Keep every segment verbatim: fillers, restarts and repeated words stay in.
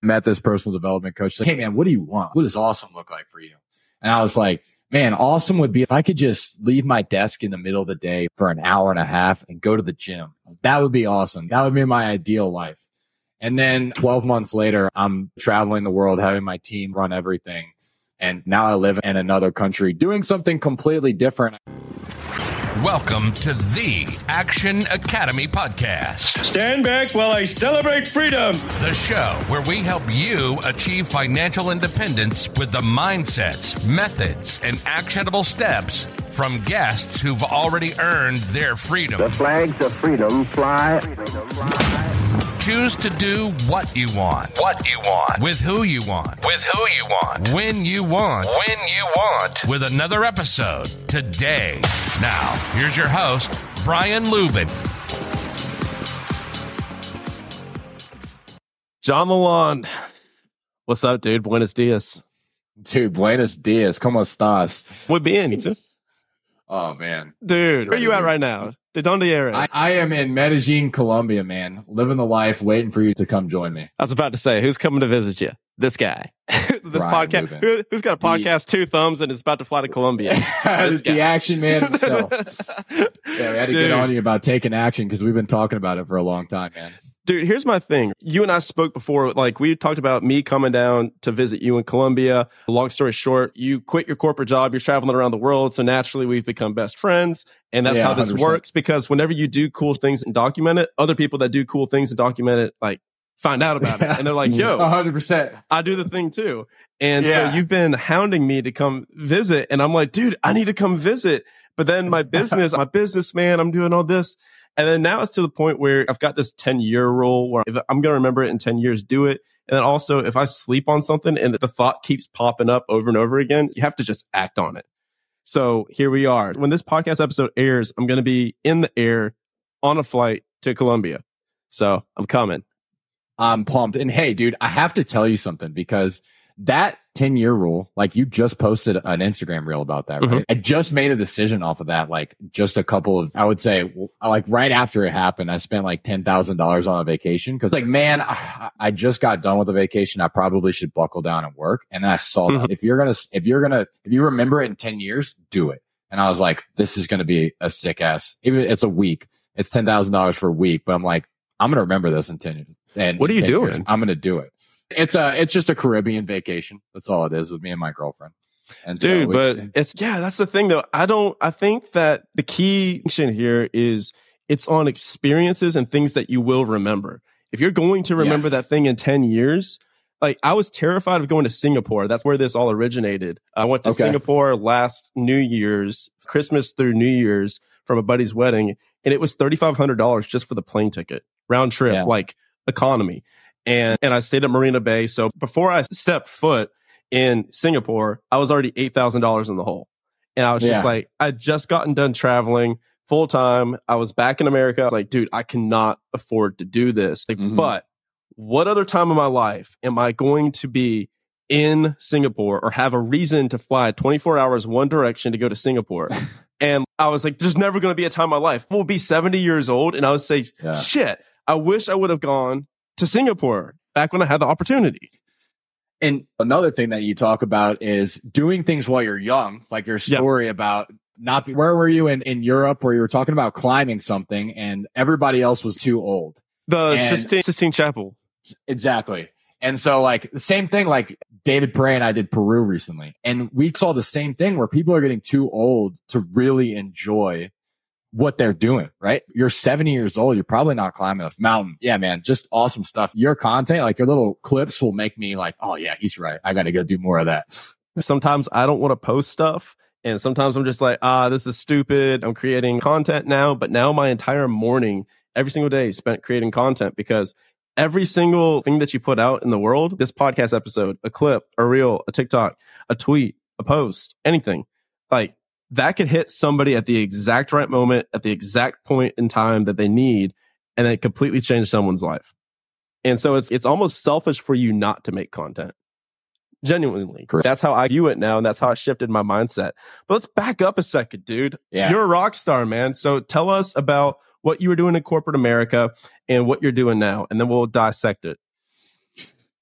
met this personal development coach. Like, hey man, what do you want? What does awesome look like for you? And I was like, man, awesome would be if I could just leave my desk in the middle of the day for an hour and a half and go to the gym. That would be awesome. That would be my ideal life. And then twelve months later, I'm traveling the world, having my team run everything. And now I live in another country doing something completely different. Welcome to the Action Academy podcast. Stand back while I celebrate freedom. The show where we help you achieve financial independence with the mindsets, methods, and actionable steps from guests who've already earned their freedom. The flags of freedom fly. Choose to do what you want. What you want. With who you want. With who you want. When you want. When you want. With another episode today. Now, here's your host, Brian Lubin. John Lalonde. What's up, dude? Buenos dias. Dude, buenos dias. ¿Cómo estás? Muy bien. Oh, man. Dude, where are you at right now? ¿De donde eres? I, I am in Medellin, Colombia, man. Living the life, waiting for you to come join me. I was about to say, who's coming to visit you? This guy. this Brian podcast. Who, who's got a podcast, the, two thumbs, and is about to fly to Colombia? This guy. The action man himself. Yeah, we had to Dude. get on you about taking action because we've been talking about it for a long time, man. Dude, here's my thing. You and I spoke before, like we talked about me coming down to visit you in Colombia. Long story short, you quit your corporate job, you're traveling around the world. So naturally we've become best friends. And that's yeah, how this one hundred percent works, because whenever you do cool things and document it, other people that do cool things and document it, like find out about it. And they're like, yo, one hundred percent. I do the thing too. And yeah. so you've been hounding me to come visit. And I'm like, dude, I need to come visit. But then my business, my businessman, I'm doing all this. And then now it's to the point where I've got this ten year rule where if I'm going to remember it in ten years, do it. And then also if I sleep on something and the thought keeps popping up over and over again, you have to just act on it. So here we are. When this podcast episode airs, I'm going to be in the air on a flight to Colombia. So I'm coming. I'm pumped. And hey, dude, I have to tell you something, because that ten year rule, like you just posted an Instagram reel about that, right? Mm-hmm. I just made a decision off of that. Like just a couple of, I would say like right after it happened, I spent like ten thousand dollars on a vacation. Cause like, man, I just got done with the vacation. I probably should buckle down and work. And then I saw mm-hmm. that if you're going to, if you're going to, if you remember it in ten years, do it. And I was like, this is going to be a sick ass. Even it's a week. It's ten thousand dollars for a week, but I'm like, I'm going to remember this in ten years. And what are you doing? Years, I'm going to do it. It's a, it's just a Caribbean vacation. That's all it is with me and my girlfriend. And dude, so we, but it's, yeah, that's the thing though. I don't, I think that the key thing here is it's on experiences and things that you will remember. If you're going to remember yes. that thing in ten years, like I was terrified of going to Singapore. That's where this all originated. I went to okay. Singapore last New Year's, Christmas through New Year's from a buddy's wedding. And it was thirty-five hundred dollars just for the plane ticket, round trip, yeah. like economy. And and I stayed at Marina Bay. So before I stepped foot in Singapore, I was already eight thousand dollars in the hole. And I was just yeah. like, I'd just gotten done traveling full time. I was back in America. I was like, dude, I cannot afford to do this. Like, mm-hmm. But what other time of my life am I going to be in Singapore or have a reason to fly twenty-four hours one direction to go to Singapore? And I was like, there's never going to be a time in my life. We'll be seventy years old. And I would say, yeah. shit, I wish I would have gone to Singapore back when I had the opportunity. And another thing that you talk about is doing things while you're young, like your story yep. about not be, where were you in, in Europe where you were talking about climbing something and everybody else was too old? The Sistine, Sistine Chapel. Exactly. And so like the same thing, like David Pere and I did Peru recently, and we saw the same thing where people are getting too old to really enjoy what they're doing, right? You're seventy years old. You're probably not climbing a mountain. Yeah, man, just awesome stuff. Your content, like your little clips will make me like, oh yeah, he's right. I got to go do more of that. Sometimes I don't want to post stuff. And sometimes I'm just like, ah, this is stupid. I'm creating content now. But now my entire morning, every single day is spent creating content, because every single thing that you put out in the world, this podcast episode, a clip, a reel, a TikTok, a tweet, a post, anything, like that could hit somebody at the exact right moment, at the exact point in time that they need, and then completely change someone's life. And so it's it's almost selfish for you not to make content. Genuinely. Correct. That's how I view it now, and that's how I shifted my mindset. But let's back up a second, dude. Yeah. You're a rock star, man. So tell us about what you were doing in corporate America and what you're doing now, and then we'll dissect it.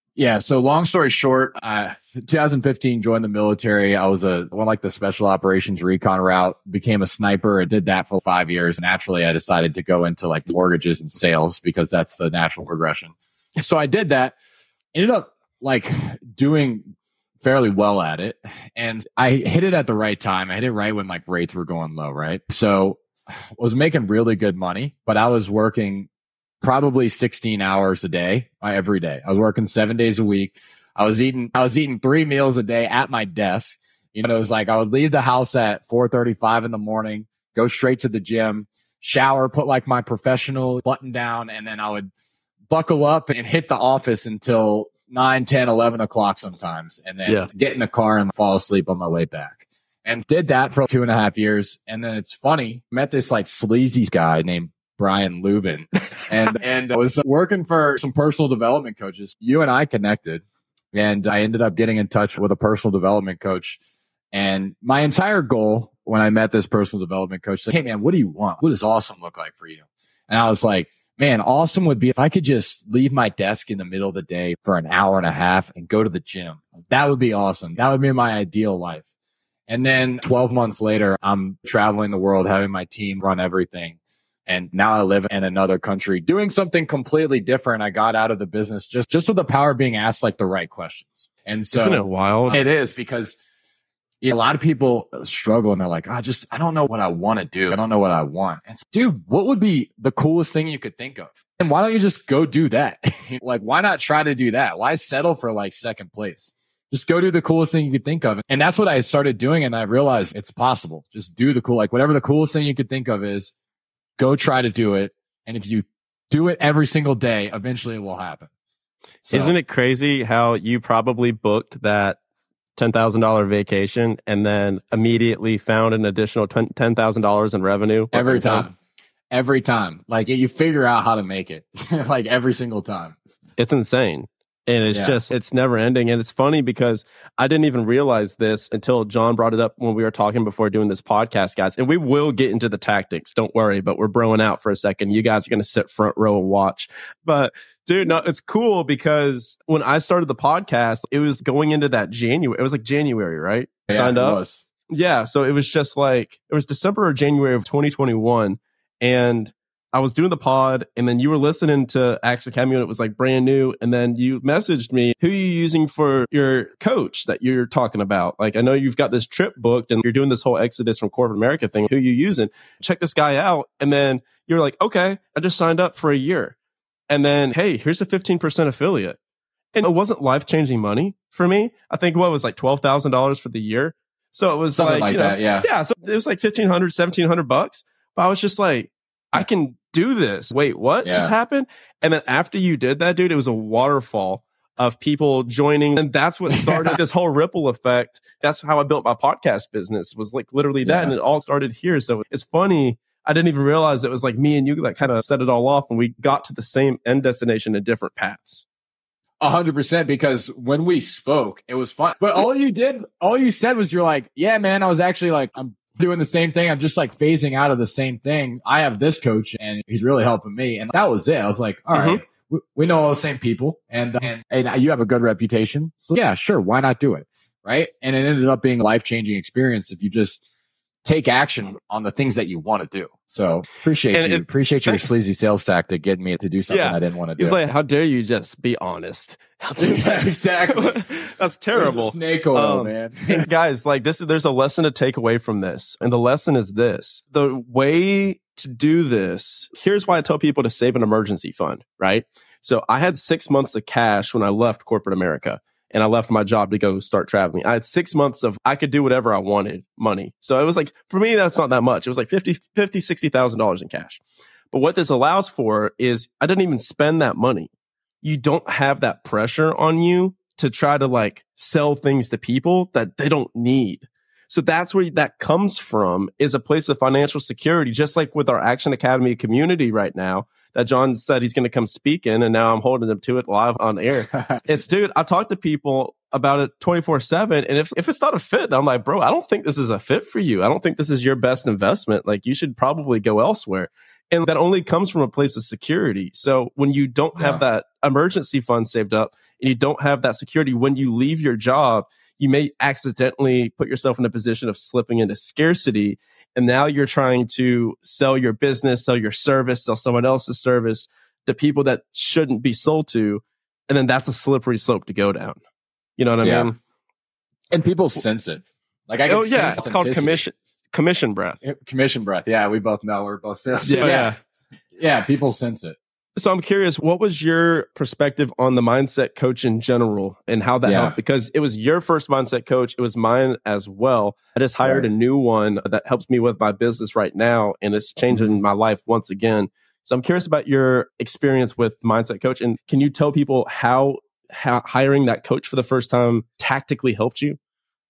Yeah. So long story short, uh, twenty fifteen, joined the military. I was a one like the special operations recon route, became a sniper. I did that for five years. Naturally, I decided to go into like mortgages and sales because that's the natural progression. So I did that, ended up like doing fairly well at it. And I hit it at the right time. I hit it right when like rates were going low. Right. So I was making really good money, but I was working probably sixteen hours a day, every day. I was working seven days a week. I was eating, I was eating three meals a day at my desk. You know, it was like I would leave the house at four thirty-five in the morning, go straight to the gym, shower, put like my professional button down, and then I would buckle up and hit the office until nine, ten, eleven o'clock sometimes, and then yeah. get in the car and fall asleep on my way back. And did that for two and a half years. And then it's funny, met this like sleazy guy named Brian Lubin, and and I was working for some personal development coaches. You and I connected, and I ended up getting in touch with a personal development coach. And my entire goal when I met this personal development coach, like, hey man, what do you want? What does awesome look like for you? And I was like, man, awesome would be if I could just leave my desk in the middle of the day for an hour and a half and go to the gym. That would be awesome. That would be my ideal life. And then twelve months later, I'm traveling the world, having my team run everything. And now I live in another country doing something completely different. I got out of the business just, just with the power of being asked like the right questions. And so isn't it wild? It is, because you know, a lot of people struggle and they're like, I just, I don't know what I want to do. I don't know what I want. And dude, what would be the coolest thing you could think of? And why don't you just go do that? Like, why not try to do that? Why settle for like second place? Just go do the coolest thing you could think of. And that's what I started doing. And I realized it's possible. Just do the cool, like whatever the coolest thing you could think of is, go try to do it. And if you do it every single day, eventually it will happen. So, isn't it crazy how you probably booked that ten thousand dollars vacation and then immediately found an additional ten thousand dollars in revenue? Every time. time. Every time. Like you figure out how to make it like every single time. It's insane. And it's yeah. just, it's never ending. And it's funny because I didn't even realize this until John brought it up when we were talking before doing this podcast, guys. And we will get into the tactics. Don't worry, but we're broing out for a second. You guys are going to sit front row and watch. But dude, no, it's cool because when I started the podcast, it was going into that January. It was like January, right? Yeah, Signed up. It was. Yeah. So it was just like, it was December or January of twenty twenty-one. And I was doing the pod, and then you were listening to Action Academy when it was like brand new. And then you messaged me, who are you using for your coach that you're talking about? Like, I know you've got this trip booked and you're doing this whole Exodus from corporate America thing. Who are you using? Check this guy out. And then you're like, okay, I just signed up for a year. And then, hey, here's a fifteen percent affiliate. And it wasn't life-changing money for me. I think what was like twelve thousand dollars for the year. So it was Something like, like you know, that, yeah. Yeah. So it was like fifteen hundred, seventeen hundred bucks. But I was just like, I can do this. Wait, what yeah. just happened? And then after you did that, dude, it was a waterfall of people joining. And that's what started this whole ripple effect. That's how I built my podcast business, was like literally that. Yeah. And it all started here. So it's funny. I didn't even realize it was like me and you that kind of set it all off, and we got to the same end destination in different paths. A hundred percent, because when we spoke, it was fun. But all you did, all you said was you're like, yeah, man, I was actually like, I'm doing the same thing. I'm just like phasing out of the same thing. I have this coach and he's really helping me. And that was it. I was like, all mm-hmm. right, we, we know all the same people, and, and, and you have a good reputation. So yeah, sure. Why not do it? Right. And it ended up being a life-changing experience if you just take action on the things that you want to do. So appreciate and, you. And, appreciate your sleazy sales tactic getting me to do something yeah, I didn't want to do. He's like, how dare you just be honest? Yeah, exactly. That's terrible. Snake oil, um, man. And guys, like this, there's a lesson to take away from this. And the lesson is this: the way to do this, here's why I tell people to save an emergency fund, right? So I had six months of cash when I left corporate America. And I left my job to go start traveling. I had six months of, I could do whatever I wanted money. So it was like, for me, that's not that much. It was like fifty, fifty, sixty thousand dollars in cash. But what this allows for is I didn't even spend that money. You don't have that pressure on you to try to like sell things to people that they don't need. So that's where that comes from, is a place of financial security, just like with our Action Academy community right now that John said he's going to come speak in, and now I'm holding him to it live on air. It's, dude, I talk to people about it twenty-four seven, and if, if it's not a fit, I'm like, bro, I don't think this is a fit for you. I don't think this is your best investment. Like, you should probably go elsewhere. And that only comes from a place of security. So when you don't have yeah. that emergency fund saved up, and you don't have that security, when you leave your job, you may accidentally put yourself in a position of slipping into scarcity. And now you're trying to sell your business, sell your service, sell someone else's service to people that shouldn't be sold to. And then that's a slippery slope to go down. You know what I yeah. mean? And people sense it. Like I can oh yeah, sense it's called commission commission breath. Commission breath. Yeah, we both know we're both sales. Yeah, yeah, yeah. People sense it. So I'm curious, what was your perspective on the mindset coach in general and how that yeah. helped? Because it was your first mindset coach. It was mine as well. I just hired right. a new one that helps me with my business right now, and it's changing mm-hmm. my life once again. So I'm curious about your experience with mindset coach. And can you tell people how, how hiring that coach for the first time tactically helped you?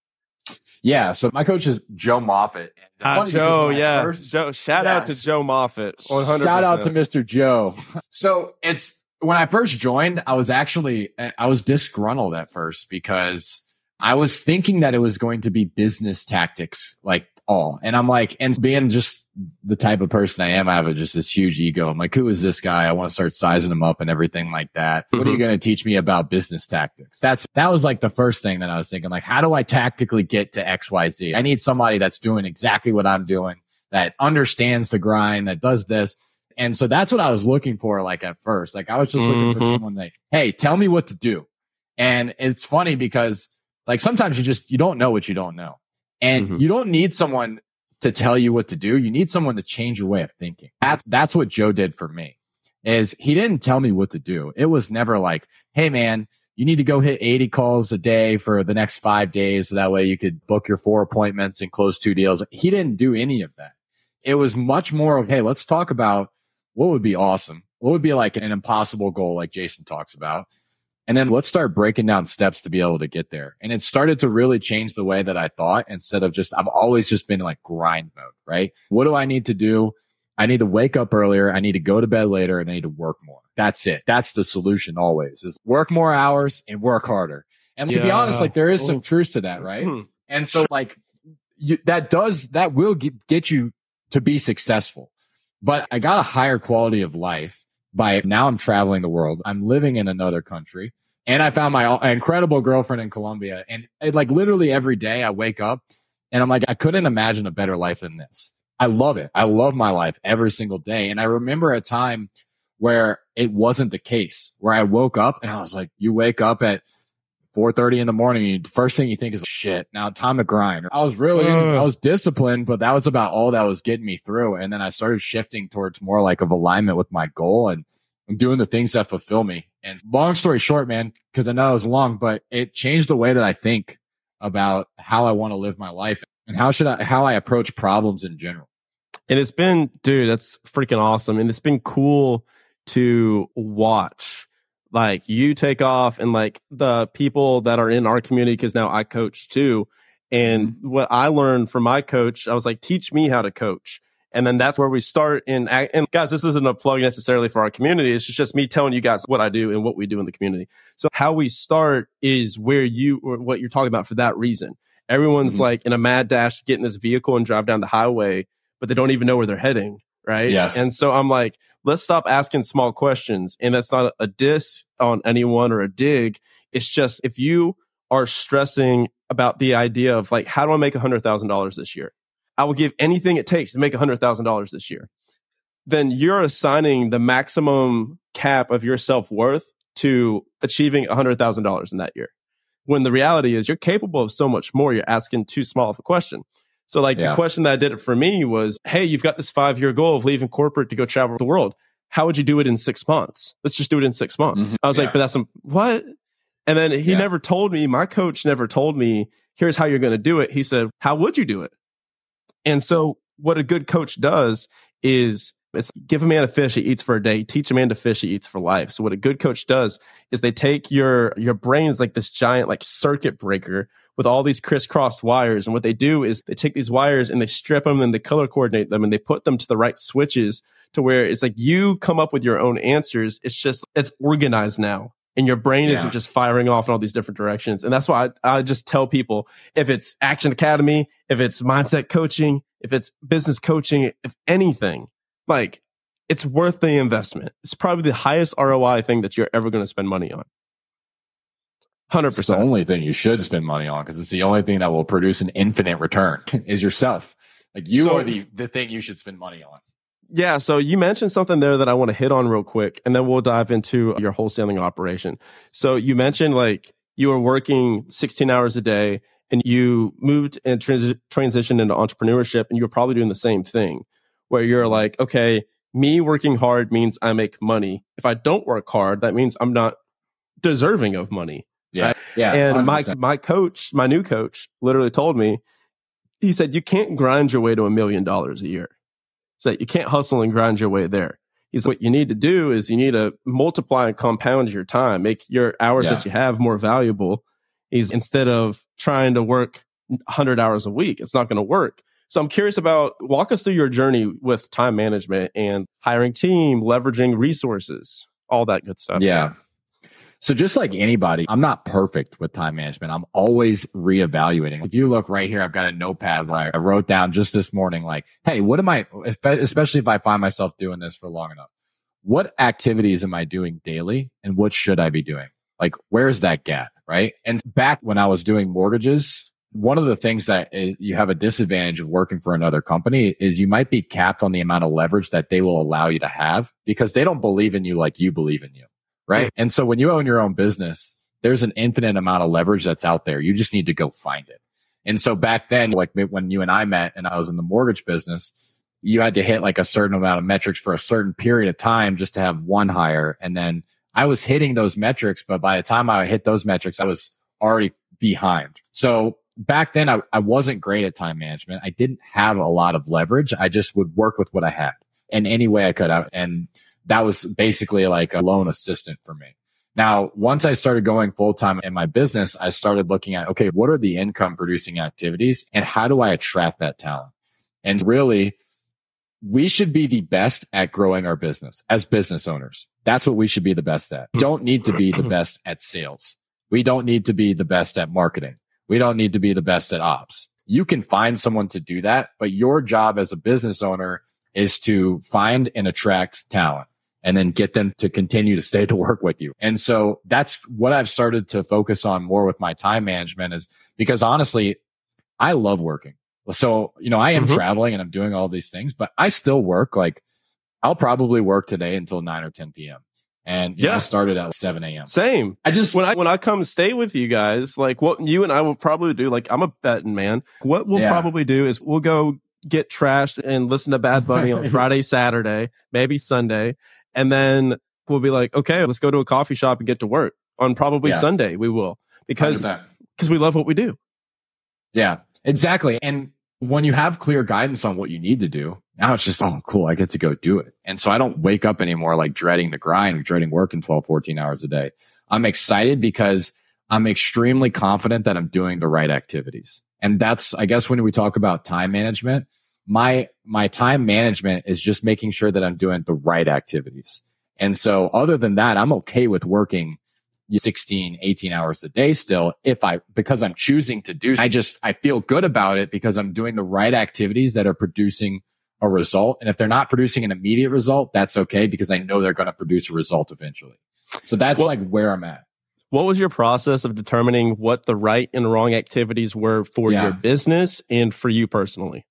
Yeah. So my coach is Joe Moffitt. Uh, Joe, yeah. First, Joe, shout yes. out to Joe Moffitt. one hundred percent. Shout out to Mister Joe. So it's when I first joined, I was actually, I was disgruntled at first because I was thinking that it was going to be business tactics, like all. And I'm like, and being just the type of person I am, I have a, just this huge ego. I'm like, who is this guy? I want to start sizing him up and everything like that. Mm-hmm. What are you going to teach me about business tactics? That's, that was like the first thing that I was thinking, like, how do I tactically get to X, Y, Z? I need somebody that's doing exactly what I'm doing, that understands the grind, that does this. And so that's what I was looking for. Like at first, like I was just looking mm-hmm. for someone like, hey, tell me what to do. And it's funny because like sometimes you just, you don't know what you don't know. And mm-hmm. you don't need someone to tell you what to do. You need someone to change your way of thinking. That's, that's what Joe did for me, is he didn't tell me what to do. It was never like, hey man, you need to go hit eighty calls a day for the next five days. So that way you could book your four appointments and close two deals. He didn't do any of that. It was much more of, hey, let's talk about what would be awesome. What would be like an impossible goal like Jason talks about. And then let's start breaking down steps to be able to get there. And it started to really change the way that I thought, instead of just, I've always just been like grind mode, right? What do I need to do? I need to wake up earlier. I need to go to bed later, and I need to work more. That's it. That's the solution always, is work more hours and work harder. And yeah. to be honest, like there is some truth to that, right? Mm-hmm. And so like you, that does, that will get, get you to be successful. But I got a higher quality of life by now I'm traveling the world. I'm living in another country. And I found my incredible girlfriend in Colombia. And it, like literally every day I wake up and I'm like, I couldn't imagine a better life than this. I love it. I love my life every single day. And I remember a time where it wasn't the case, where I woke up and I was like, you wake up at four thirty in the morning. And the first thing you think is, shit, now time to grind. I was really, uh. I was disciplined, but that was about all that was getting me through. And then I started shifting towards more like of alignment with my goal and I'm doing the things that fulfill me. And long story short, man, because I know it was long, but it changed the way that I think about how I want to live my life and how should I, how I approach problems in general. And it's been, dude, that's freaking awesome. And it's been cool to watch like you take off and like the people that are in our community, because now I coach too. And what I learned from my coach, I was like, teach me how to coach. And then that's where we start. In, and guys, this isn't a plug necessarily for our community. It's just me telling you guys what I do and what we do in the community. So how we start is where you, or what you're talking about for that reason. Everyone's mm-hmm. like in a mad dash to get in this vehicle and drive down the highway, but they don't even know where they're heading. Right. Yes. And so I'm like, let's stop asking small questions. And that's not a diss on anyone or a dig. It's just, if you are stressing about the idea of like, how do I make a hundred thousand dollars this year? I will give anything it takes to make a hundred thousand dollars this year. Then you're assigning the maximum cap of your self-worth to achieving a hundred thousand dollars in that year. When the reality is you're capable of so much more. You're asking too small of a question. So like yeah. the question that did it for me was, hey, you've got this five year goal of leaving corporate to go travel the world. How would you do it in six months? Let's just do it in six months. Mm-hmm. I was yeah. like, but that's some, what? And then he yeah. never told me, my coach never told me, here's how you're going to do it. He said, how would you do it? And so what a good coach does is it's give a man a fish he eats for a day, teach a man to fish he eats for life. So what a good coach does is they take your, your brain is like this giant like circuit breaker with all these crisscrossed wires. And what they do is they take these wires and they strip them and they color coordinate them and they put them to the right switches to where it's like you come up with your own answers. It's just, it's organized now. And your brain yeah. isn't just firing off in all these different directions. And that's why I, I just tell people, if it's Action Academy, if it's mindset coaching, if it's business coaching, if anything, like it's worth the investment. It's probably the highest R O I thing that you're ever going to spend money on. hundred It's the percent. only thing you should spend money on because it's the only thing that will produce an infinite return is yourself. Like you So- are the, the thing you should spend money on. Yeah. So you mentioned something there that I want to hit on real quick, and then we'll dive into your wholesaling operation. So you mentioned like you were working sixteen hours a day and you moved and trans- transitioned into entrepreneurship, and you were probably doing the same thing where you're like, okay, me working hard means I make money. If I don't work hard, that means I'm not deserving of money. Yeah. Right? Yeah. And one hundred my, percent. my coach, my new coach literally told me, he said, you can't grind your way to a million dollars a year. So you can't hustle and grind your way there. He's what you need to do is you need to multiply and compound your time, make your hours Yeah. that you have more valuable. Is instead of trying to work one hundred hours a week, it's not going to work. So I'm curious about, walk us through your journey with time management and hiring team, leveraging resources, all that good stuff. Yeah. So just like anybody, I'm not perfect with time management. I'm always reevaluating. If you look right here, I've got a notepad where I wrote down just this morning, like, hey, what am I, especially if I find myself doing this for long enough, what activities am I doing daily and what should I be doing? Like, where's that gap? Right. And back when I was doing mortgages, one of the things that is, you have a disadvantage of working for another company is you might be capped on the amount of leverage that they will allow you to have because they don't believe in you like you believe in you. Right. And so when you own your own business, there's an infinite amount of leverage that's out there. You just need to go find it. And so back then, like when you and I met and I was in the mortgage business, you had to hit like a certain amount of metrics for a certain period of time just to have one hire. And then I was hitting those metrics, but by the time I hit those metrics, I was already behind. So back then I, I wasn't great at time management. I didn't have a lot of leverage. I just would work with what I had in any way I could. And that was basically like a loan assistant for me. Now, once I started going full time in my business, I started looking at, okay, what are the income producing activities and how do I attract that talent? And really, we should be the best at growing our business as business owners. That's what we should be the best at. We don't need to be the best at sales. We don't need to be the best at marketing. We don't need to be the best at ops. You can find someone to do that, but your job as a business owner is to find and attract talent and then get them to continue to stay to work with you. And so that's what I've started to focus on more with my time management is because honestly, I love working. So, you know, I am mm-hmm. traveling and I'm doing all these things, but I still work. Like I'll probably work today until nine or ten p.m. And you yeah. know, I started at seven a.m. Same. I just, when I, when I come stay with you guys, like what you and I will probably do, like I'm a betting man. What we'll yeah. probably do is we'll go get trashed and listen to Bad Bunny on Friday, Saturday, maybe Sunday. And then we'll be like, okay, let's go to a coffee shop and get to work on probably yeah. Sunday. We will because, because we love what we do. Yeah, exactly. And when you have clear guidance on what you need to do, now it's just, oh, cool. I get to go do it. And so I don't wake up anymore like dreading the grind or dreading working twelve, fourteen hours a day. I'm excited because I'm extremely confident that I'm doing the right activities. And that's, I guess, when we talk about time management, my, my time management is just making sure that I'm doing the right activities. And so other than that, I'm okay with working sixteen, eighteen hours a day still if I, because I'm choosing to do, I just, I feel good about it because I'm doing the right activities that are producing a result. And if they're not producing an immediate result, that's okay because I know they're going to produce a result eventually. So that's well, like where I'm at. What was your process of determining what the right and wrong activities were for yeah. your business and for you personally?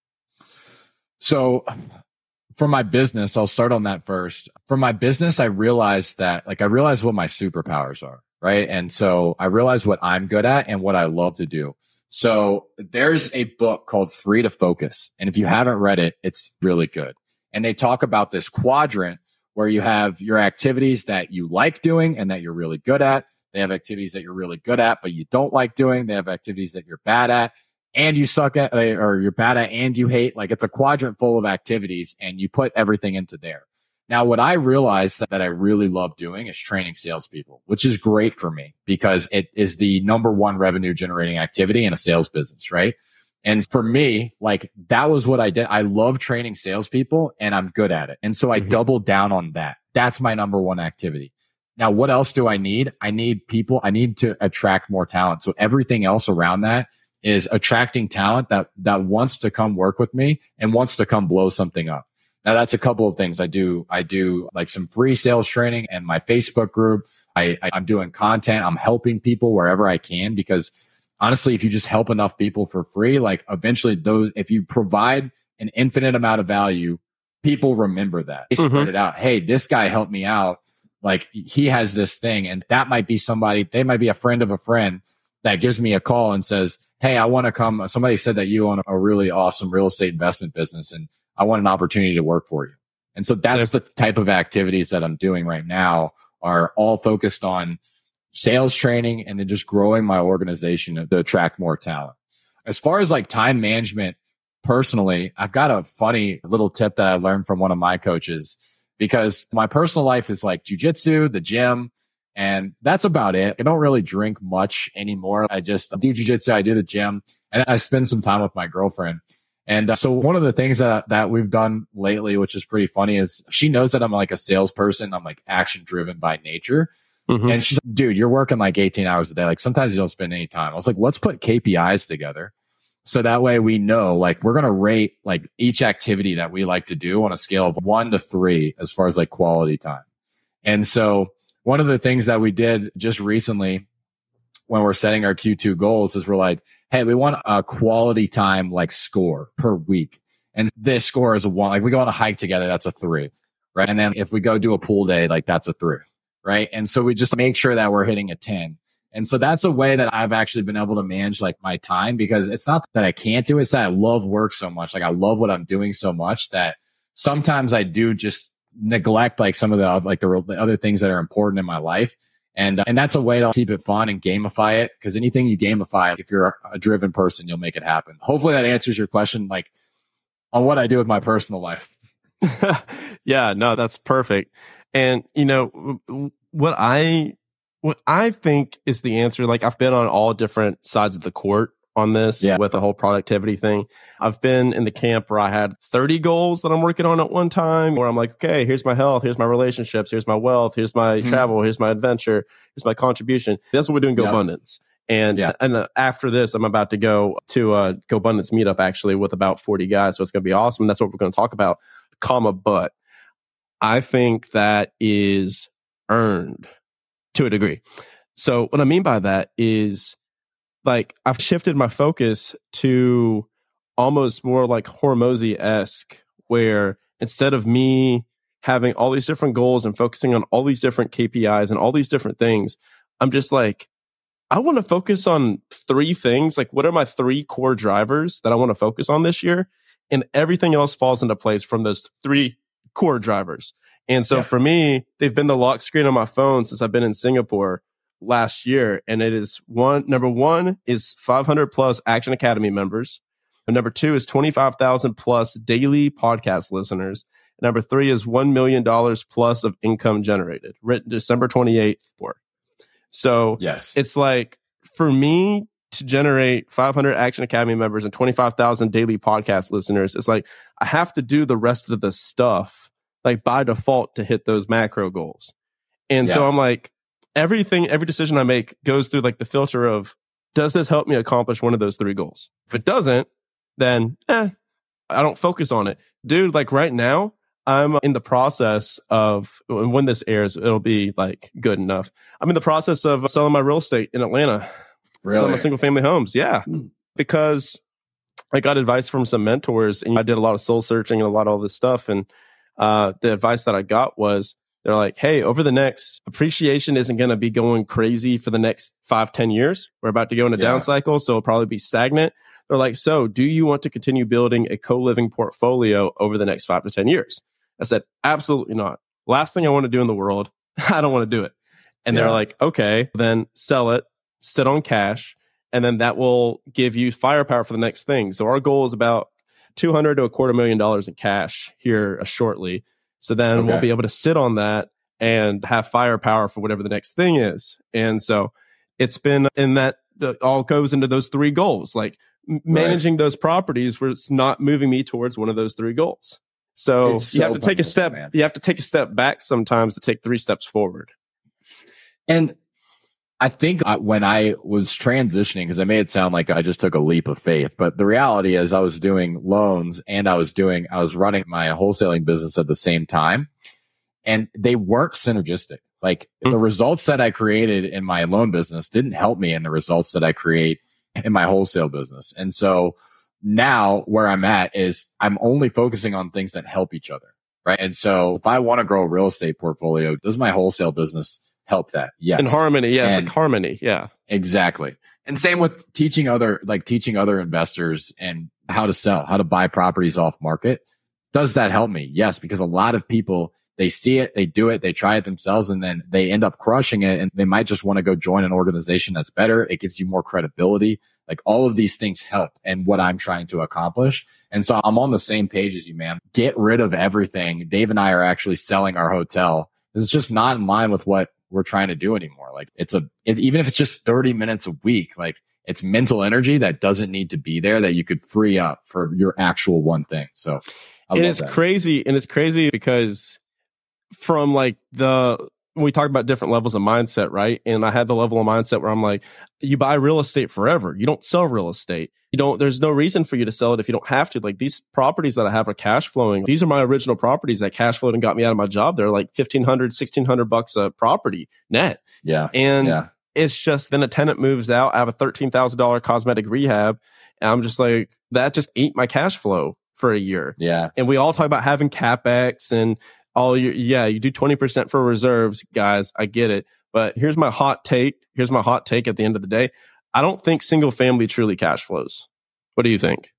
So for my business, I'll start on that first. For my business, I realized that, like, I realized what my superpowers are, right? And so I realized what I'm good at and what I love to do. So there's a book called Free to Focus. And if you haven't read it, it's really good. And they talk about this quadrant where you have your activities that you like doing and that you're really good at. They have activities that you're really good at, but you don't like doing. They have activities that you're bad at and you suck at, or you're bad at and you hate. Like it's a quadrant full of activities and you put everything into there. Now, what I realized that, that I really love doing is training salespeople, which is great for me because it is the number one revenue generating activity in a sales business, right? And for me, like that was what I did. I love training salespeople and I'm good at it. And so I mm-hmm. doubled down on that. That's my number one activity. Now, what else do I need? I need people. I need to attract more talent. So everything else around that is attracting talent that, that wants to come work with me and wants to come blow something up. Now that's a couple of things I do. I do like some free sales training and my Facebook group. I, I, I'm doing content. I'm helping people wherever I can, because honestly, if you just help enough people for free, like eventually those, if you provide an infinite amount of value, people remember that. They spread mm-hmm. it out. Hey, this guy helped me out. Like he has this thing, and that might be somebody, they might be a friend of a friend that gives me a call and says, hey, I want to come. Somebody said that you own a really awesome real estate investment business, and I want an opportunity to work for you. And so that's the type of activities that I'm doing right now, are all focused on sales training and then just growing my organization to attract more talent. As far as like time management, personally, I've got a funny little tip that I learned from one of my coaches, because my personal life is like jujitsu, the gym, and that's about it. I don't really drink much anymore. I just do jujitsu, I do the gym, and I spend some time with my girlfriend. And uh, so one of the things that, that we've done lately, which is pretty funny, is she knows that I'm like a salesperson. I'm like action driven by nature. Mm-hmm. And she's like, dude, you're working like eighteen hours a day. Like sometimes you don't spend any time. I was like, let's put K P Is together. So that way we know, like, we're going to rate like each activity that we like to do on a scale of one to three as far as like quality time. And so one of the things that we did just recently when we're setting our Q two goals is we're like, hey, we want a quality time like score per week. And this score is a one. Like we go on a hike together, that's a three, right? And then if we go do a pool day, like that's a three, right? And so we just make sure that we're hitting a ten. And so that's a way that I've actually been able to manage like my time, because it's not that I can't do it. It's that I love work so much. Like I love what I'm doing so much that sometimes I do just neglect like some of the, like the, the other things that are important in my life. And, uh, and that's a way to keep it fun and gamify it, because anything you gamify, if you're a, a driven person, you'll make it happen. Hopefully that answers your question, like on what I do with my personal life. Yeah, no, that's perfect. And you know, what I, What I think is the answer, like I've been on all different sides of the court on this yeah. with the whole productivity thing. I've been in the camp where I had thirty goals that I'm working on at one time, where I'm like, okay, here's my health, here's my relationships, here's my wealth, here's my mm-hmm. travel, here's my adventure, here's my contribution. That's what we're doing, GoBundance. Yep. And yeah. and uh, after this, I'm about to go to a GoBundance meetup actually with about forty guys. So it's going to be awesome. That's what we're going to talk about, comma, but I think that is earned to a degree. So what I mean by that is like I've shifted my focus to almost more like Hormozy-esque, where instead of me having all these different goals and focusing on all these different K P Is and all these different things, I'm just like, I want to focus on three things. Like, what are my three core drivers that I want to focus on this year? And everything else falls into place from those three core drivers. And so yeah. for me, they've been the lock screen on my phone since I've been in Singapore last year. And it is one, number one is five hundred plus Action Academy members. And number two is twenty-five thousand plus daily podcast listeners. And number three is one million dollars plus of income generated, written December twenty-eighth. So yes. It's like for me to generate five hundred Action Academy members and twenty-five thousand daily podcast listeners, it's like I have to do the rest of the stuff like by default to hit those macro goals. And yeah. so I'm like, everything, every decision I make goes through like the filter of, does this help me accomplish one of those three goals? If it doesn't, then eh, I don't focus on it. Dude, like right now, I'm in the process of, when this airs, it'll be like good enough. I'm in the process of selling my real estate in Atlanta. Really? Selling my single family homes. Yeah. Mm. Because I got advice from some mentors and I did a lot of soul searching and a lot of all this stuff. And uh, the advice that I got was, they're like, hey, over the next, appreciation isn't going to be going crazy for the next five, ten years. We're about to go in a yeah. down cycle, so it'll probably be stagnant. They're like, so do you want to continue building a co-living portfolio over the next five to ten years? I said, absolutely not. Last thing I want to do in the world, I don't want to do it. And yeah. they're like, okay, then sell it, sit on cash, and then that will give you firepower for the next thing. So our goal is about two hundred to a quarter million dollars in cash here uh, shortly. So then okay. we'll be able to sit on that and have firepower for whatever the next thing is. And so it's been in that, uh, all goes into those three goals, like right. managing those properties where it's not moving me towards one of those three goals. So it's you so have to take a step, man. You have to take a step back sometimes to take three steps forward. And I think when I was transitioning, because I made it sound like I just took a leap of faith, but the reality is I was doing loans and I was doing, I was running my wholesaling business at the same time, and they weren't synergistic. Like mm-hmm. the results that I created in my loan business didn't help me in the results that I create in my wholesale business. And so now where I'm at is I'm only focusing on things that help each other. Right. And so if I want to grow a real estate portfolio, does my wholesale business help that? Yes. In harmony. Yeah. And like harmony. Yeah. Exactly. And same with teaching other, like teaching other investors and how to sell, how to buy properties off market. Does that help me? Yes. Because a lot of people, they see it, they do it, they try it themselves, and then they end up crushing it. And they might just want to go join an organization that's better. It gives you more credibility. Like all of these things help in what I'm trying to accomplish. And so I'm on the same page as you, man. Get rid of everything. Dave and I are actually selling our hotel. It's just not in line with what we're trying to do anymore. Like it's a, it, even if it's just thirty minutes a week, like it's mental energy that doesn't need to be there that you could free up for your actual one thing. So I and love it's that. crazy. And it's crazy because from like the, we talk about different levels of mindset, right? And I had the level of mindset where I'm like, you buy real estate forever. You don't sell real estate. You don't, there's no reason for you to sell it if you don't have to. Like these properties that I have are cash flowing. These are my original properties that cash flowed and got me out of my job. They're like fifteen hundred, sixteen hundred bucks a property net. Yeah. And yeah. it's just, then a tenant moves out. I have a thirteen thousand dollars cosmetic rehab. And I'm just like, that just ate my cash flow for a year. Yeah. And we all talk about having CapEx and all your, yeah, you do twenty percent for reserves, guys. I get it. But here's my hot take. Here's my hot take at the end of the day. I don't think single family truly cash flows. What do you think?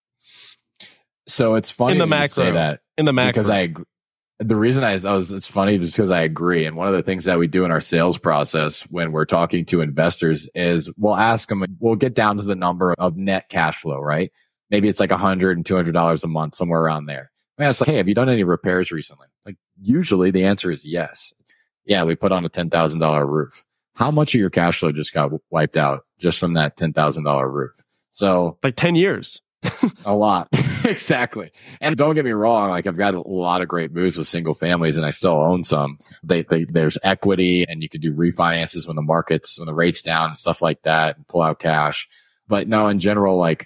So it's funny in the that macro, you say that in the macro. Because I agree. The reason I, I was, it's funny is because I agree. And one of the things that we do in our sales process when we're talking to investors is we'll ask them, we'll get down to the number of net cash flow, right? Maybe it's like a hundred and two hundred dollars a month, somewhere around there. I ask like, hey, have you done any repairs recently? Like usually the answer is yes. It's, yeah, we put on a ten thousand dollars roof. How much of your cash flow just got wiped out just from that ten thousand dollars roof? So like ten years. A lot. Exactly. And don't get me wrong. Like I've got a lot of great moves with single families and I still own some. They, they, there's equity and you can do refinances when the market's, when the rate's down and stuff like that and pull out cash. But no, in general, like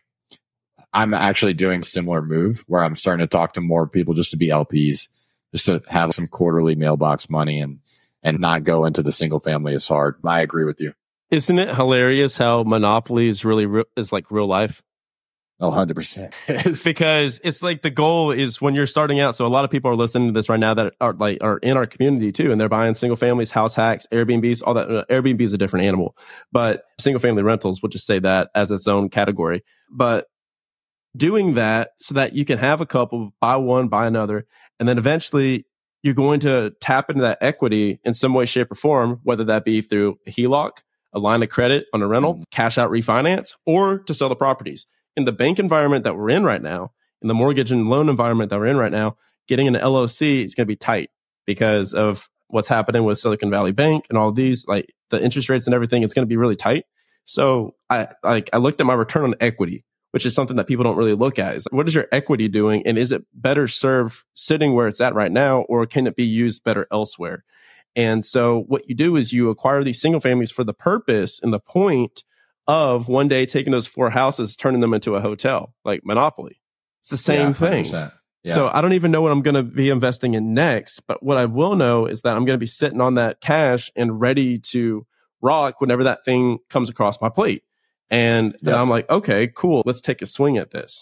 I'm actually doing a similar move where I'm starting to talk to more people just to be L Ps, just to have some quarterly mailbox money and, and not go into the single family as hard. I agree with you. Isn't it hilarious how Monopoly is really re- is like real life? Oh, one hundred percent. Because it's like the goal is when you're starting out. So a lot of people are listening to this right now that are like are in our community too, and they're buying single families, house hacks, Airbnbs, all that. Uh, Airbnb is a different animal, but single family rentals, we'll just say that as its own category. But doing that so that you can have a couple, buy one, buy another, and then eventually you're going to tap into that equity in some way, shape, or form, whether that be through a H E L O C, a line of credit on a rental, mm-hmm. cash out refinance, or to sell the properties. In the bank environment that we're in right now, in the mortgage and loan environment that we're in right now, getting an L O C is going to be tight because of what's happening with Silicon Valley Bank and all of these, like the interest rates and everything. It's going to be really tight. So I like I looked at my return on equity, which is something that people don't really look at. Is like, what is your equity doing, and is it better served sitting where it's at right now, or can it be used better elsewhere? And so what you do is you acquire these single families for the purpose and the point of one day taking those four houses, turning them into a hotel, like Monopoly. It's the same yeah, thing. Yeah. So I don't even know what I'm going to be investing in next, but what I will know is that I'm going to be sitting on that cash and ready to rock whenever that thing comes across my plate. And, yep. and I'm like, okay, cool. Let's take a swing at this.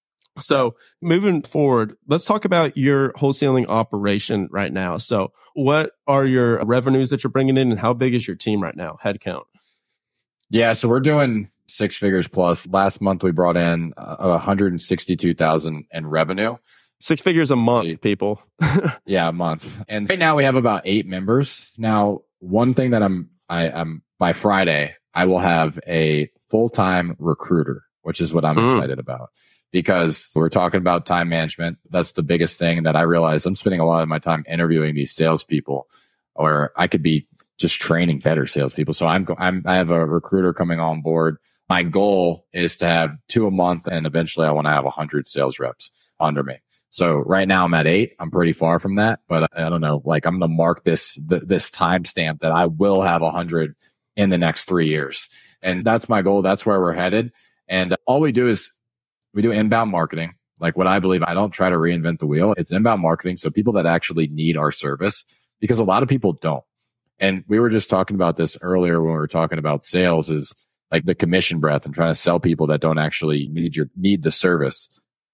So moving forward, let's talk about your wholesaling operation right now. So what are your revenues that you're bringing in, and how big is your team right now, headcount? Yeah, so we're doing six figures plus. Last month, we brought in uh, one hundred sixty-two thousand in revenue. Six figures a month, people. Yeah, a month. And right now we have about eight members. Now, one thing that I'm, I, I'm by Friday, I will have a full-time recruiter, which is what I'm mm. excited about, because we're talking about time management. That's the biggest thing that I realize. I'm spending a lot of my time interviewing these salespeople, or I could be just training better salespeople. So I'm, I'm, I have a recruiter coming on board. My goal is to have two a month, and eventually I want to have a hundred sales reps under me. So right now I'm at eight. I'm pretty far from that, but I don't know, like I'm going to mark this, th- this timestamp that I will have a hundred in the next three years. And that's my goal. That's where we're headed. And all we do is we do inbound marketing. Like what I believe, I don't try to reinvent the wheel. It's inbound marketing. So people that actually need our service, because a lot of people don't. And we were just talking about this earlier when we were talking about sales, is like the commission breath and trying to sell people that don't actually need your, need the service.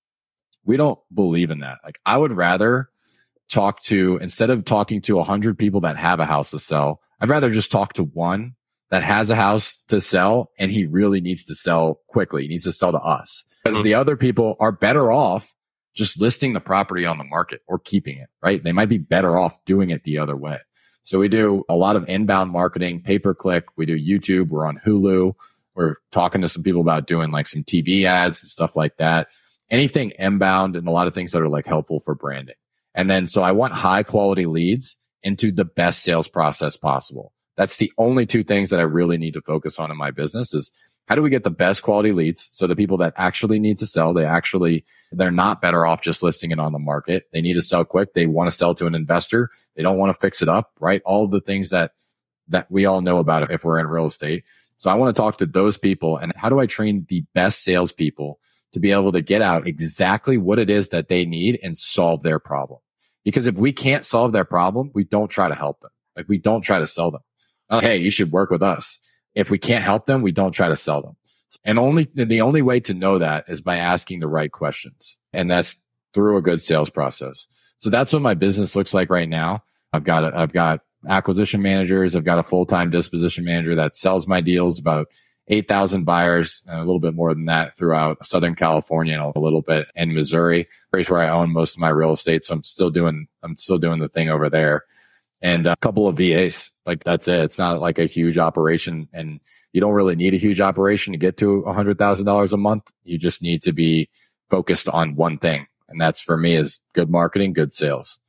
We don't believe in that. Like, I would rather talk to, instead of talking to a hundred people that have a house to sell, I'd rather just talk to one that has a house to sell and he really needs to sell quickly. He needs to sell to us, because mm-hmm. the other people are better off just listing the property on the market or keeping it, right? They might be better off doing it the other way. So we do a lot of inbound marketing, pay-per-click. We do YouTube. We're on Hulu. We're talking to some people about doing like some T V ads and stuff like that. Anything inbound, and a lot of things that are like helpful for branding. And then, so I want high quality leads into the best sales process possible. That's the only two things that I really need to focus on in my business, is how do we get the best quality leads? So the people that actually need to sell, they actually, they're not better off just listing it on the market. They need to sell quick. They want to sell to an investor. They don't want to fix it up, right? All the things that, that we all know about if we're in real estate. So I want to talk to those people, and how do I train the best salespeople to be able to get out exactly what it is that they need and solve their problem? Because if we can't solve their problem, we don't try to help them. Like, we don't try to sell them. Oh, hey, you should work with us. If we can't help them, we don't try to sell them. And only, the only way to know that is by asking the right questions. And that's through a good sales process. So that's what my business looks like right now. I've got, a, I've got acquisition managers. I've got a full-time disposition manager that sells my deals, about eight thousand buyers, a little bit more than that throughout Southern California and a little bit in Missouri, place where I own most of my real estate. So I'm still doing, I'm still doing the thing over there, and a couple of V As. Like, that's it. It's not like a huge operation, and you don't really need a huge operation to get to a hundred thousand dollars a month. You just need to be focused on one thing. And that's, for me, is good marketing, good sales.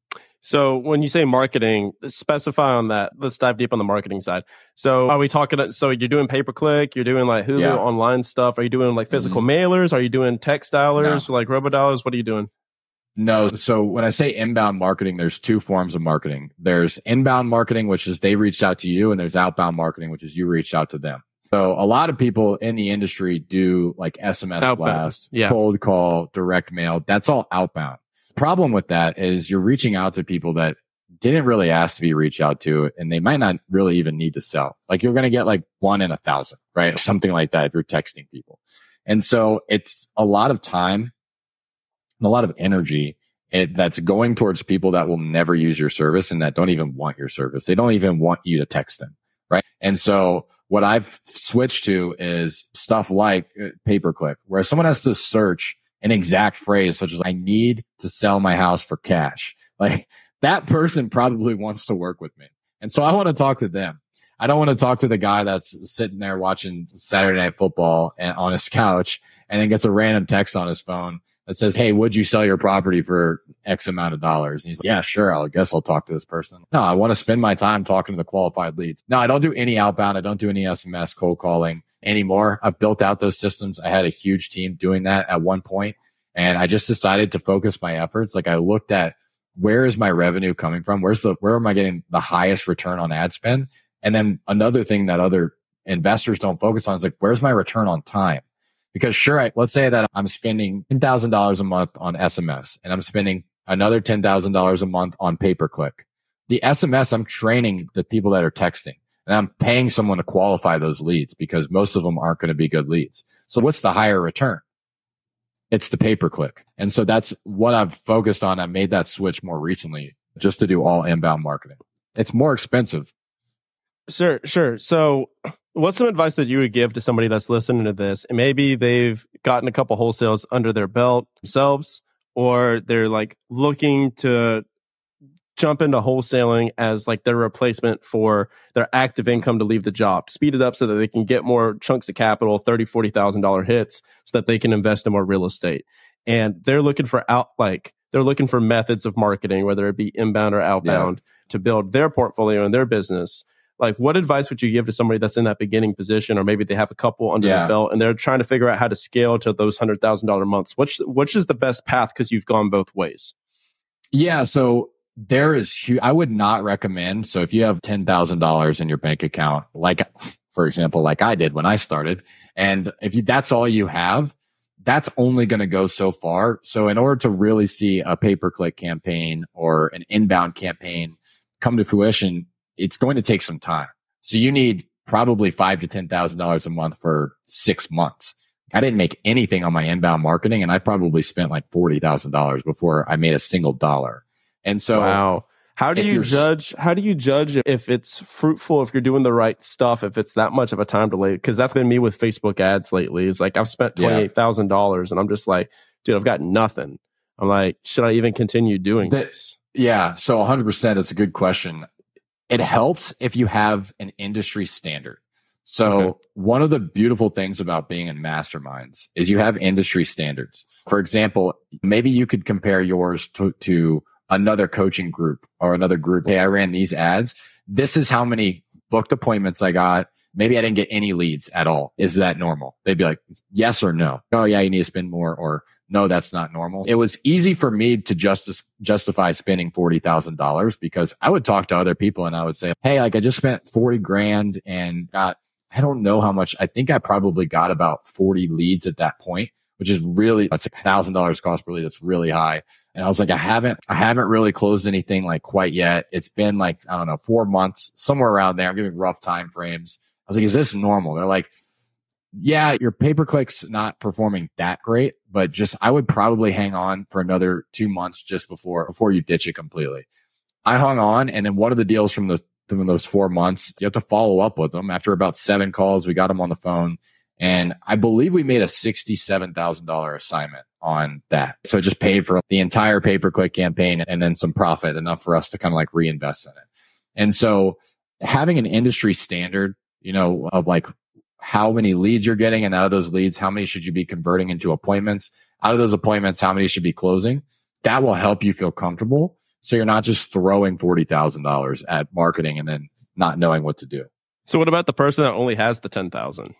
So when you say marketing, specify on that. Let's dive deep on the marketing side. So are we talking, so you're doing pay-per-click, you're doing like Hulu, yeah. online stuff. Are you doing like physical mm-hmm. mailers? Are you doing text dialers, no. like robo-dialers? What are you doing? No. So when I say inbound marketing, there's two forms of marketing. There's inbound marketing, which is they reached out to you, and there's outbound marketing, which is you reached out to them. So a lot of people in the industry do like S M S outbound. blast, yeah. cold call, direct mail. That's all outbound. Problem with that is you're reaching out to people that didn't really ask to be reached out to, and they might not really even need to sell. Like, you're going to get like one in a thousand, right? Something like that if you're texting people. And so it's a lot of time and a lot of energy it, that's going towards people that will never use your service and that don't even want your service. They don't even want you to text them, right? And so what I've switched to is stuff like pay-per-click, where someone has to search an exact phrase such as, I need to sell my house for cash. Like, that person probably wants to work with me. And so I want to talk to them. I don't want to talk to the guy that's sitting there watching Saturday Night Football and, on his couch, and then gets a random text on his phone that says, hey, would you sell your property for X amount of dollars? And he's like, yeah, sure. I guess I'll talk to this person. No, I want to spend my time talking to the qualified leads. No, I don't do any outbound. I don't do any S M S cold calling anymore. I've built out those systems. I had a huge team doing that at one point, and I just decided to focus my efforts. Like, I looked at, where is my revenue coming from? Where's the, where am I getting the highest return on ad spend? And then another thing that other investors don't focus on is like, where's my return on time? Because sure, I, let's say that I'm spending ten thousand dollars a month on S M S, and I'm spending another ten thousand dollars a month on pay-per-click. The S M S, I'm training the people that are texting, and I'm paying someone to qualify those leads, because most of them aren't going to be good leads. So what's the higher return? It's the pay-per-click. And so that's what I've focused on. I made that switch more recently, just to do all inbound marketing. It's more expensive. Sure, sure. So what's some advice that you would give to somebody that's listening to this, and maybe they've gotten a couple wholesales under their belt themselves, or they're like looking to jump into wholesaling as like their replacement for their active income to leave the job, speed it up so that they can get more chunks of capital, thirty thousand dollars, forty thousand dollars hits, so that they can invest in more real estate. And they're looking for out, like they're looking for methods of marketing, whether it be inbound or outbound, yeah. to build their portfolio and their business. Like, what advice would you give to somebody that's in that beginning position, or maybe they have a couple under yeah. their belt and they're trying to figure out how to scale to those one hundred thousand dollars months? Which, which is the best path? Because you've gone both ways. Yeah. So there is, I would not recommend. So if you have ten thousand dollars in your bank account, like, for example, like I did when I started, and if you, that's all you have, that's only going to go so far. So in order to really see a pay-per-click campaign or an inbound campaign come to fruition, it's going to take some time. So you need probably five to ten thousand dollars a month for six months. I didn't make anything on my inbound marketing, and I probably spent like forty thousand dollars before I made a single dollar. And so, wow. How do you judge? How do you judge if it's fruitful, if you're doing the right stuff, if it's that much of a time delay? Because that's been me with Facebook ads lately. It's like I've spent twenty-eight thousand dollars, and I'm just like, dude, I've got nothing. I'm like, should I even continue doing that, this? Yeah, so one hundred percent. It's a good question. It helps if you have an industry standard. So okay. One of the beautiful things about being in masterminds is you have industry standards. For example, maybe you could compare yours to, to another coaching group or another group. Hey, I ran these ads. This is how many booked appointments I got. Maybe I didn't get any leads at all. Is that normal? They'd be like, yes or no. Oh yeah, you need to spend more, or no, that's not normal. It was easy for me to just justify spending forty thousand dollars because I would talk to other people and I would say, hey, like I just spent forty grand and got, I don't know how much. I think I probably got about forty leads at that point, which is really, that's a thousand dollars cost per lead. That's really high. And I was like, I haven't, I haven't really closed anything like quite yet. It's been like, I don't know, four months, somewhere around there. I'm giving rough time frames. I was like, is this normal? They're like, yeah, your pay-per-click's not performing that great, but just, I would probably hang on for another two months just before, before you ditch it completely. I hung on. And then one of the deals from the, from those four months, you have to follow up with them. After about seven calls, we got them on the phone. And I believe we made a sixty-seven thousand dollars assignment on that. So it just paid for the entire pay-per-click campaign and then some profit, enough for us to kind of like reinvest in it. And so having an industry standard, you know, of like how many leads you're getting, and out of those leads, how many should you be converting into appointments? Out of those appointments, how many should be closing? That will help you feel comfortable. So you're not just throwing forty thousand dollars at marketing and then not knowing what to do. So what about the person that only has the ten thousand?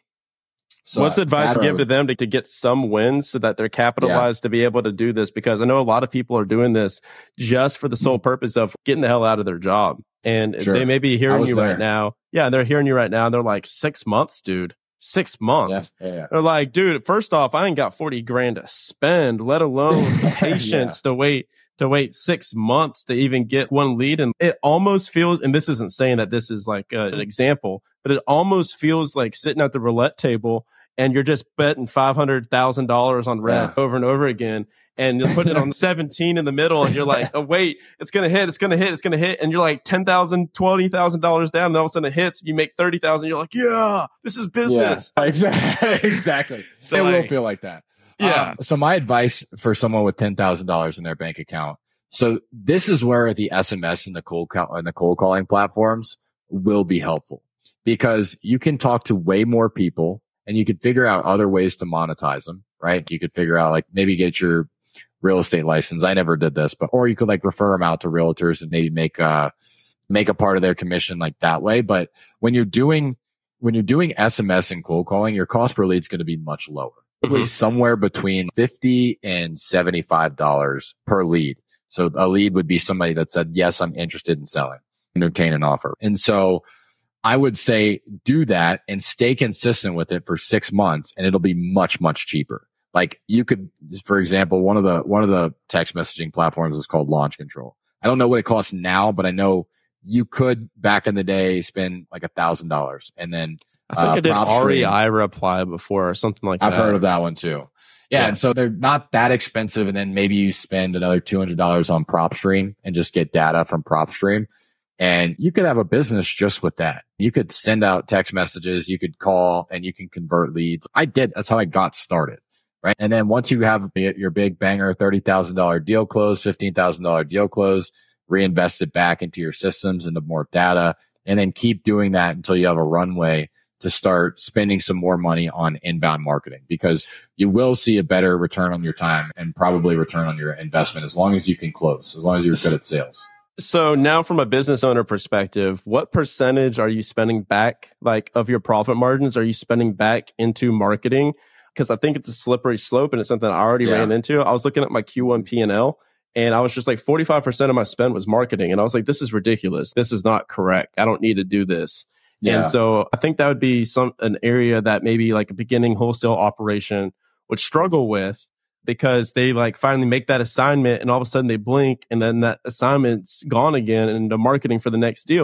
So what's advice to give to them to, to get some wins so that they're capitalized yeah. to be able to do this? Because I know a lot of people are doing this just for the sole purpose of getting the hell out of their job. And sure. they may be hearing you there. right now. Yeah, they're hearing you right now. They're like, six months, dude. Six months. Yeah, yeah, yeah. They're like, dude, first off, I ain't got forty grand to spend, let alone patience yeah. to wait to wait six months to even get one lead. And it almost feels, and this isn't saying that this is like uh, an example, but it almost feels like sitting at the roulette table and you're just betting five hundred thousand dollars on red yeah. over and over again. And you're putting it on seventeen in the middle and you're like, oh, wait, it's going to hit, it's going to hit, it's going to hit. And you're like ten thousand dollars, twenty thousand dollars down. And all of a sudden it hits, you make thirty thousand dollars. You're like, yeah, this is business. Yeah, exactly. exactly. So it like, will feel like that. Yeah. Um, so my advice for someone with ten thousand dollars in their bank account. So this is where the S M S and the cold call and the cold calling platforms will be helpful, because you can talk to way more people and you could figure out other ways to monetize them, right? You could figure out like maybe get your real estate license. I never did this, but, or you could like refer them out to realtors and maybe make a, make a part of their commission like that way. But when you're doing, when you're doing S M S and cold calling, your cost per lead is going to be much lower, probably mm-hmm. somewhere between fifty and seventy-five dollars per lead. So a lead would be somebody that said, yes, I'm interested in selling, entertain an offer. And so I would say do that and stay consistent with it for six months and it'll be much, much cheaper. Like you could, for example, one of the, one of the text messaging platforms is called Launch Control. I don't know what it costs now, but I know you could back in the day spend like a thousand dollars and then I think uh, I did R E I reply before or something like I've that. I've heard of that one too. Yeah, yeah. And so they're not that expensive. And then maybe you spend another two hundred dollars on PropStream and just get data from PropStream. And you could have a business just with that. You could send out text messages, you could call, and you can convert leads. I did. That's how I got started. Right. And then once you have your big banger thirty thousand dollars deal closed, fifteen thousand dollars deal closed, reinvest it back into your systems, into more data, and then keep doing that until you have a runway to start spending some more money on inbound marketing, because you will see a better return on your time and probably return on your investment as long as you can close, as long as you're good at sales. So now from a business owner perspective, what percentage are you spending back, like of your profit margins, are you spending back into marketing? Because I think it's a slippery slope and it's something I already yeah. ran into. I was looking at my Q one P and L and I was just like forty-five percent of my spend was marketing. And I was like, this is ridiculous. This is not correct. I don't need to do this. Yeah. And so I think that would be some an area that maybe like a beginning wholesale operation would struggle with, because they like finally make that assignment and all of a sudden they blink and then that assignment's gone again and the marketing for the next deal.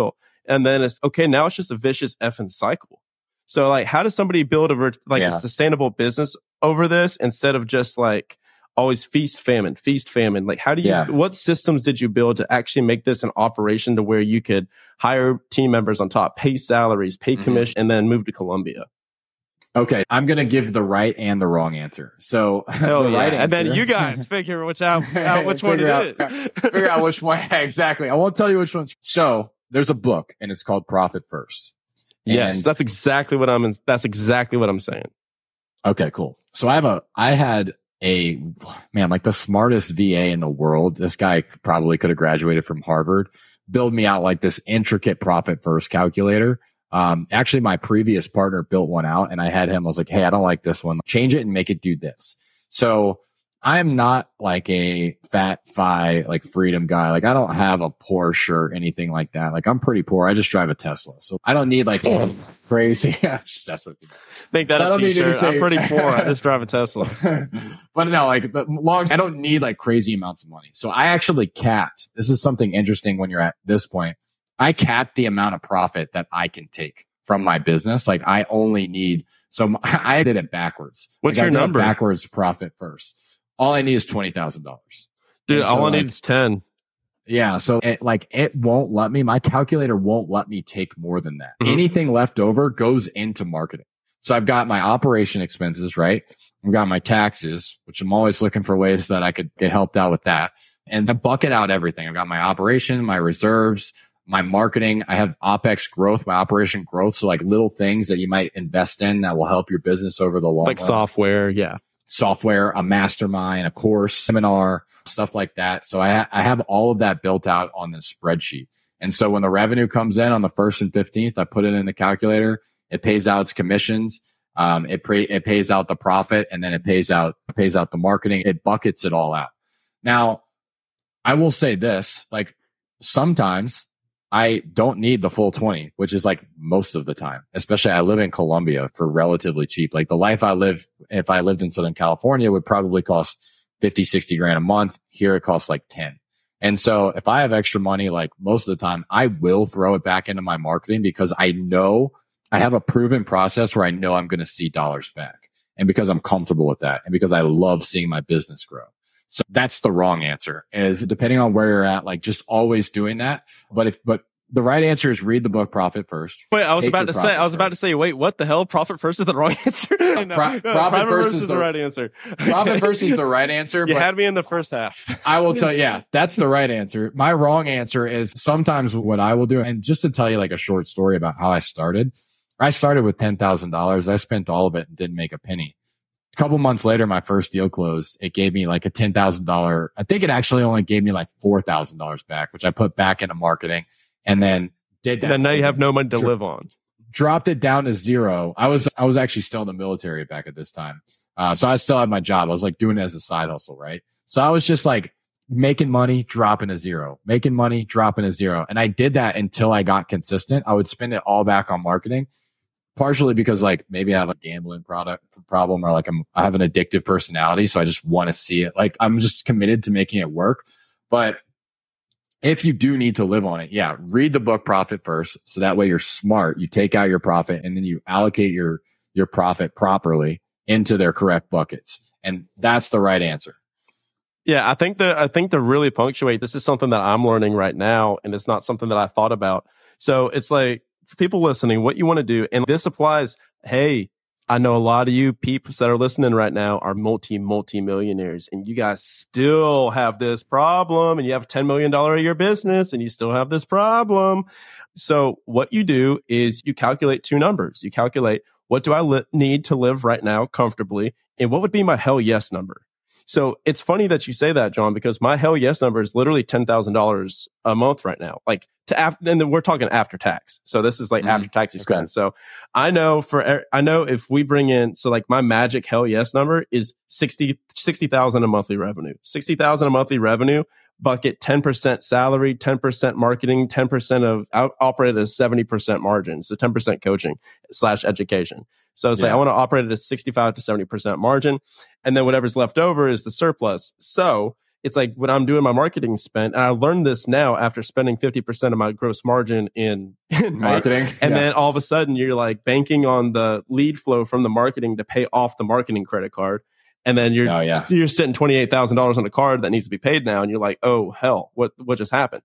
And then it's okay. Now it's just a vicious effing cycle. So like, how does somebody build a like yeah. a sustainable business over this instead of just like always feast famine, feast famine? Like, how do you? Yeah. What systems did you build to actually make this an operation to where you could hire team members on top, pay salaries, pay mm-hmm. commission, and then move to Colombia? Okay, I'm going to give the right and the wrong answer. So Hell the yeah. right answer, and then you guys figure which out, out which one it out, is. Figure out which one. Exactly. I won't tell you which one. So there's a book and it's called Profit First. And yes, that's exactly what I'm. That's exactly what I'm saying. Okay, cool. So I have a. I had a man like the smartest V A in the world. This guy probably could have graduated from Harvard. Build me out like this intricate Profit First calculator. Um, actually, my previous partner built one out, and I had him. I was like, "Hey, I don't like this one. Change it and make it do this." So I am not like a fat fi like freedom guy. Like I don't have a Porsche or anything like that. Like I'm pretty poor. I just drive a Tesla, so I don't need like crazy. That's what think that so a t-shirt. I'm pretty poor. I just drive a Tesla. But no, like the long. I don't need like crazy amounts of money. So I actually capped. This is something interesting when you're at this point. I capped the amount of profit that I can take from my business. Like I only need. So I did it backwards. What's like your number? Backwards profit first. All I need is twenty thousand dollars. Dude, so, all I like, need is ten. Yeah. So it, like it won't let me, my calculator won't let me take more than that. Mm-hmm. Anything left over goes into marketing. So I've got my operation expenses, right? I've got my taxes, which I'm always looking for ways that I could get helped out with that. And I bucket out everything. I've got my operation, my reserves, my marketing. I have OpEx growth, my operation growth. So like little things that you might invest in that will help your business over the long like run. Software. Yeah. Software, a mastermind, a course, seminar, stuff like that. So I, ha- I have all of that built out on this spreadsheet. And so when the revenue comes in on the first and fifteenth, I put it in the calculator. It pays out its commissions. Um, it pre- it pays out the profit, and then it pays out it pays out the marketing. It buckets it all out. Now, I will say this: like sometimes I don't need the full twenty, which is like most of the time. Especially I live in Colombia for relatively cheap. Like the life I live, if I lived in Southern California, would probably cost fifty, sixty grand a month. Here it costs like ten. And so if I have extra money, like most of the time, I will throw it back into my marketing because I know I have a proven process where I know I'm going to see dollars back. And because I'm comfortable with that and because I love seeing my business grow. So that's the wrong answer, is depending on where you're at, like just always doing that. But if, but the right answer is read the book Profit First. Wait, I was about to say, I was first. about to say, wait, what the hell? Profit First is the wrong answer? no, Pro- profit, no, profit First is, is the, the right answer. Profit First is the right answer. You but had me in the first half. I will tell you, yeah, that's the right answer. My wrong answer is sometimes what I will do. And just to tell you like a short story about how I started, I started with ten thousand dollars. I spent all of it and didn't make a penny. A couple months later, my first deal closed. It gave me like a ten thousand dollars. I think it actually only gave me like four thousand dollars back, which I put back into marketing and then did that. And now you have no money to live on. Dropped it down to zero. I was, I was actually still in the military back at this time. Uh, so I still had my job. I was like doing it as a side hustle, right? So I was just like making money, dropping a zero, making money, dropping a zero. And I did that until I got consistent. I would spend it all back on marketing. Partially because like maybe I have a gambling product problem or like I'm, I have an addictive personality. So I just want to see it. Like I'm just committed to making it work. But if you do need to live on it, yeah, read the book Profit First. So that way you're smart. You take out your profit and then you allocate your, your profit properly into their correct buckets. And that's the right answer. Yeah. I think that, I think to really punctuate, this is something that I'm learning right now. And it's not something that I thought about. So it's like, for people listening, what you want to do, and this applies, hey, I know a lot of you peeps that are listening right now are multi, multi millionaires, and you guys still have this problem, and you have a ten million dollars a year business, and you still have this problem. So what you do is you calculate two numbers. You calculate, what do I li- need to live right now comfortably, and what would be my hell yes number? So it's funny that you say that, John, because my hell yes number is literally ten thousand dollars a month right now. Like to after, and then we're talking after tax. So this is like mm, after tax expense. Okay. So I know for, I know if we bring in, so like my magic hell yes number is sixty, sixty thousand a monthly revenue, sixty thousand a monthly revenue, bucket ten percent salary, ten percent marketing, ten percent of out, operate at a seventy percent margin. So ten percent coaching slash education. So it's yeah. like, I want to operate at a sixty-five to seventy percent margin. And then whatever's left over is the surplus. So it's like when I'm doing my marketing spend, and I learned this now after spending fifty percent of my gross margin in, in marketing. And yeah. then all of a sudden you're like banking on the lead flow from the marketing to pay off the marketing credit card. And then you're, oh, yeah. you're sitting twenty-eight thousand dollars on a card that needs to be paid now. And you're like, oh, hell, what, what just happened?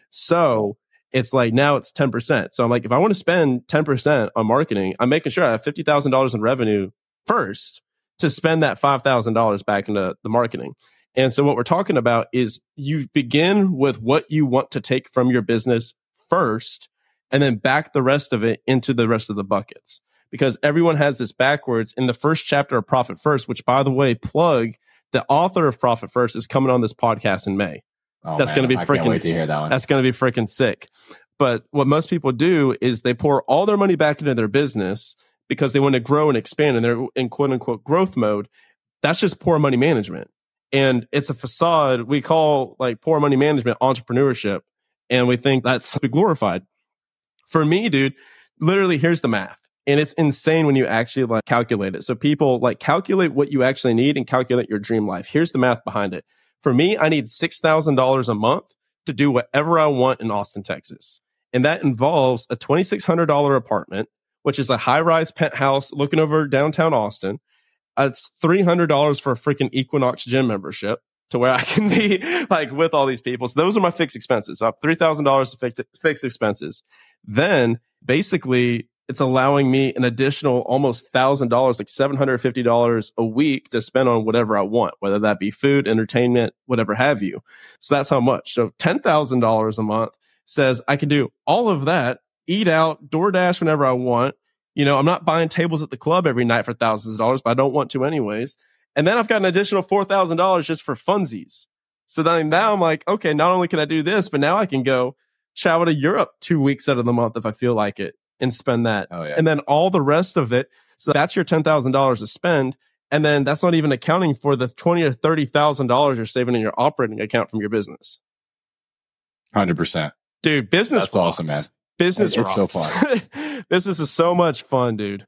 So it's like now it's ten percent. So I'm like, if I want to spend ten percent on marketing, I'm making sure I have fifty thousand dollars in revenue first to spend that five thousand dollars back into the marketing. And so what we're talking about is you begin with what you want to take from your business first, and then back the rest of it into the rest of the buckets. Because everyone has this backwards. In the first chapter of Profit First, which, by the way, plug, the author of Profit First is coming on this podcast in May. Oh, that's going to be freaking. To hear that one. That's going to be freaking sick. But what most people do is they pour all their money back into their business because they want to grow and expand, and they're in quote unquote growth mode. That's just poor money management. And it's a facade. We call like poor money management entrepreneurship. And we think that's glorified. For me, dude, literally, here's the math. And it's insane when you actually like calculate it. So people like calculate what you actually need and calculate your dream life. Here's the math behind it. For me, I need six thousand dollars a month to do whatever I want in Austin, Texas. And that involves a two thousand six hundred dollars apartment, which is a high-rise penthouse looking over downtown Austin. It's three hundred dollars for a freaking Equinox gym membership to where I can be like with all these people. So those are my fixed expenses. So I have three thousand dollars to fix fixed expenses. Then basically it's allowing me an additional almost one thousand dollars, like seven hundred fifty dollars a week to spend on whatever I want, whether that be food, entertainment, whatever have you. So that's how much. So ten thousand dollars a month says I can do all of that, eat out, DoorDash whenever I want. You know, I'm not buying tables at the club every night for thousands of dollars, but I don't want to anyways. And then I've got an additional four thousand dollars just for funsies. So then now I'm like, okay, not only can I do this, but now I can go travel to Europe two weeks out of the month if I feel like it and spend that. Oh, yeah. And then all the rest of it. So that's your ten thousand dollars to spend. And then that's not even accounting for the twenty thousand or thirty thousand dollars you're saving in your operating account from your business. one hundred percent. Dude, business That's rocks. awesome, man. Business It's rocks. so fun. Business is so much fun, dude.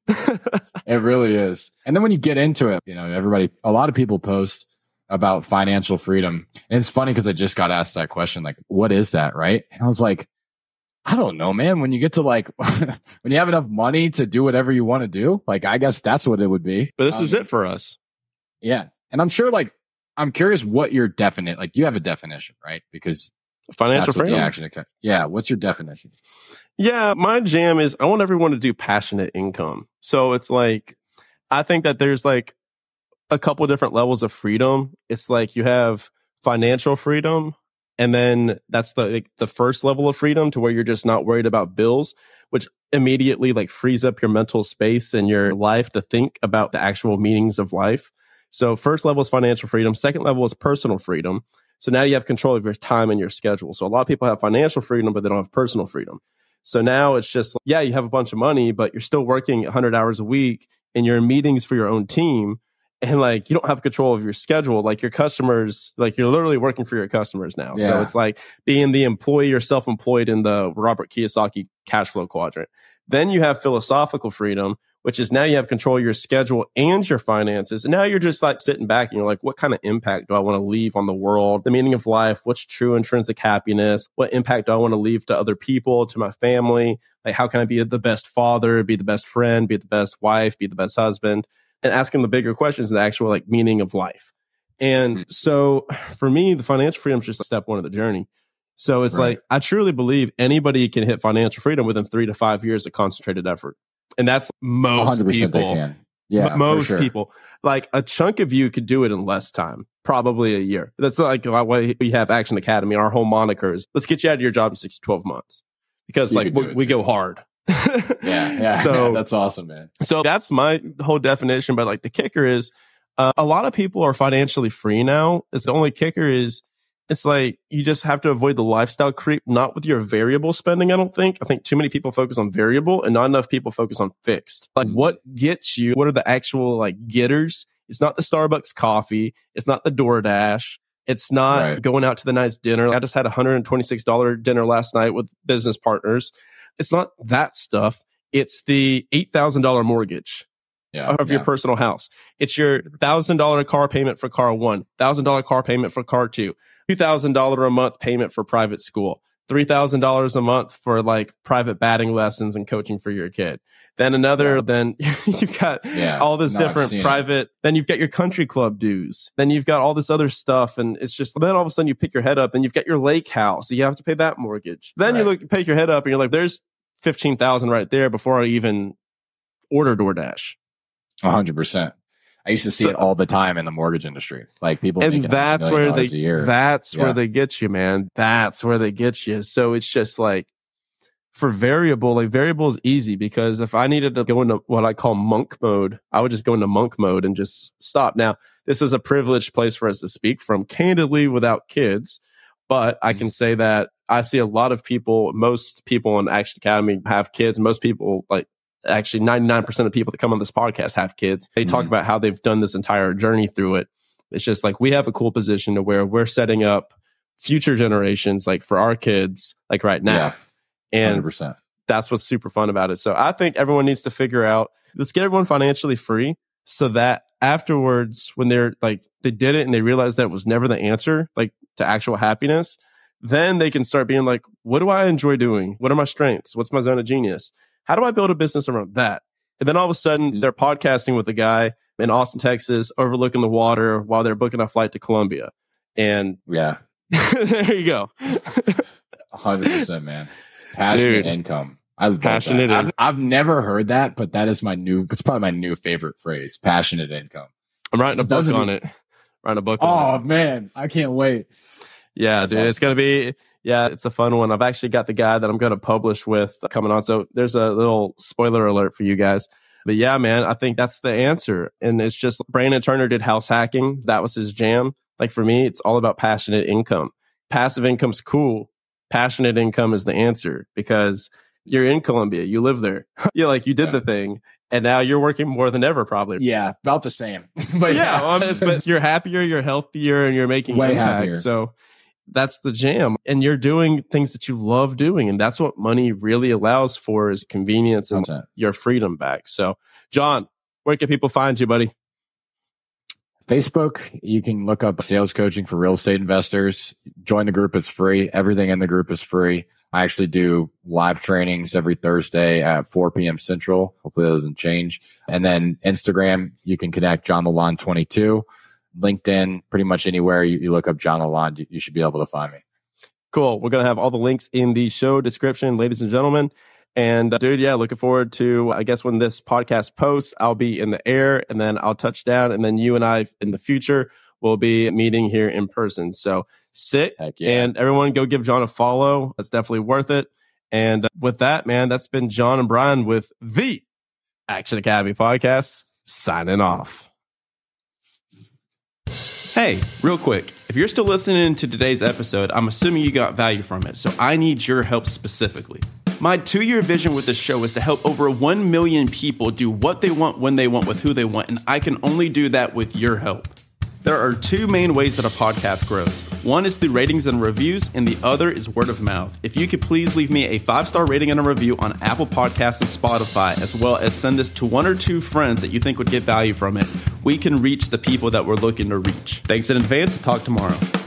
It really is. And then when you get into it, you know, everybody, a lot of people post about financial freedom. And it's funny because I just got asked that question, like, what is that? Right. And I was like, I don't know, man. When you get to like, when you have enough money to do whatever you want to do, like, I guess that's what it would be. But this um, is it for us. Yeah. And I'm sure, like, I'm curious what your definite, like, you have a definition, right? Because Financial that's what freedom. the action. Yeah. What's your definition? Yeah, my jam is I want everyone to do passionate income. So it's like, I think that there's like a couple different levels of freedom. It's like you have financial freedom, and then that's the like, the first level of freedom to where you're just not worried about bills, which immediately like frees up your mental space and your life to think about the actual meanings of life. So first level is financial freedom. Second level is personal freedom. So now you have control of your time and your schedule. So a lot of people have financial freedom, but they don't have personal freedom. So now it's just, yeah, you have a bunch of money, but you're still working one hundred hours a week and you're in meetings for your own team. And like, you don't have control of your schedule. Like your customers, like you're literally working for your customers now. Yeah. So it's like being the employee or self-employed in the Robert Kiyosaki cash flow quadrant. Then you have philosophical freedom, which is now you have control of your schedule and your finances. And now you're just like sitting back and you're like, what kind of impact do I want to leave on the world? The meaning of life? What's true intrinsic happiness? What impact do I want to leave to other people, to my family? Like, how can I be the best father, be the best friend, be the best wife, be the best husband? And asking the bigger questions, the actual like meaning of life. And mm-hmm. so for me, the financial freedom is just step one of the journey. So it's right. like, I truly believe anybody can hit financial freedom within three to five years of concentrated effort. And that's most one hundred percent people. They can. Yeah, M- most sure. people. Like a chunk of you could do it in less time, probably a year. That's like why we have Action Academy. Our whole moniker is, let's get you out of your job in six to twelve months. Because you like we, we go hard. yeah, yeah. So that's awesome, man. So that's my whole definition. But like the kicker is, uh, a lot of people are financially free now. It's the only kicker is, it's like you just have to avoid the lifestyle creep, not with your variable spending, I don't think. I think too many people focus on variable and not enough people focus on fixed. Like what gets you, what are the actual like getters? It's not the Starbucks coffee. It's not the DoorDash. It's not right. going out to the nice dinner. I just had a one hundred twenty-six dollars dinner last night with business partners. It's not that stuff. It's the eight thousand dollars mortgage. yeah, of yeah. your personal house. It's your one thousand dollars car payment for car one, one thousand dollars car payment for car two, two thousand dollars a month payment for private school, three thousand dollars a month for like private batting lessons and coaching for your kid. Then another, yeah. then you've got yeah. all this no, different private, it. Then you've got your country club dues. Then you've got all this other stuff. And it's just, then all of a sudden you pick your head up and you've got your lake house. So you have to pay that mortgage. Then right. you look, pick your head up and you're like, there's fifteen thousand right there before I even order DoorDash. A hundred percent. I used to see so, it all the time in the mortgage industry. Like people, and that's where they, a year. that's yeah. where they get you, man. That's where they get you. So it's just like, for variable, like variable is easy because if I needed to go into what I call monk mode, I would just go into monk mode and just stop. Now, this is a privileged place for us to speak from candidly without kids, but I can say that I see a lot of people, most people in Action Academy have kids. Most people, like actually ninety-nine percent of people that come on this podcast have kids. They mm-hmm. talk about how they've done this entire journey through it. It's just like we have a cool position to where we're setting up future generations, like for our kids, like right now. Yeah. And one hundred percent. That's what's super fun about it. So I think everyone needs to figure out, let's get everyone financially free so that afterwards, when they're like, they did it and they realized that it was never the answer, like to actual happiness, then they can start being like, what do I enjoy doing? What are my strengths? What's my zone of genius? How do I build a business around that? And then all of a sudden they're podcasting with a guy in Austin, Texas, overlooking the water while they're booking a flight to Colombia. And yeah, there you go. A hundred percent, man. Passionate Dude, income. I love passionate. That. I've, I've never heard that, but that is my new, it's probably my new favorite phrase. Passionate income. I'm writing a book Doesn't on be, it. Writing a book oh, on it. man. I can't wait. Yeah, That's dude. awesome. It's going to be, yeah, it's a fun one. I've actually got the guy that I'm going to publish with coming on. So there's a little spoiler alert for you guys. But yeah, man, I think that's the answer. And it's just Brandon Turner did house hacking. That was his jam. Like for me, it's all about passionate income. Passive income's cool. Passionate income is the answer because you're in Colombia. You live there. You're like, you did yeah. the thing. And now you're working more than ever, probably. Yeah, about the same. but yeah, yeah. well, but you're happier, you're healthier, and you're making way impact. happier. So that's the jam. And you're doing things that you love doing. And that's what money really allows for is convenience and Content. Your freedom back. So, John, where can people find you, buddy? Facebook, you can look up sales coaching for real estate investors. Join the group. It's free. Everything in the group is free. I actually do live trainings every Thursday at four p.m. Central. Hopefully that doesn't change. And then Instagram, you can connect John Lalonde twenty-two. LinkedIn, pretty much anywhere you, you look up John Lalonde, you, you should be able to find me. Cool. We're going to have all the links in the show description, ladies and gentlemen. And uh, dude, yeah, looking forward to, I guess when this podcast posts, I'll be in the air and then I'll touch down. And then you and I in the future will be meeting here in person. So sit yeah. and everyone go give John a follow. That's definitely worth it. And uh, with that, man, that's been John and Brian with the Action Academy podcast signing off. Hey, real quick, if you're still listening to today's episode, I'm assuming you got value from it. So I need your help specifically. My two-year vision with this show is to help over one million people do what they want, when they want, with who they want, and I can only do that with your help. There are two main ways that a podcast grows. One is through ratings and reviews, and the other is word of mouth. If you could please leave me a five-star rating and a review on Apple Podcasts and Spotify, as well as send this to one or two friends that you think would get value from it, we can reach the people that we're looking to reach. Thanks in advance. Talk tomorrow.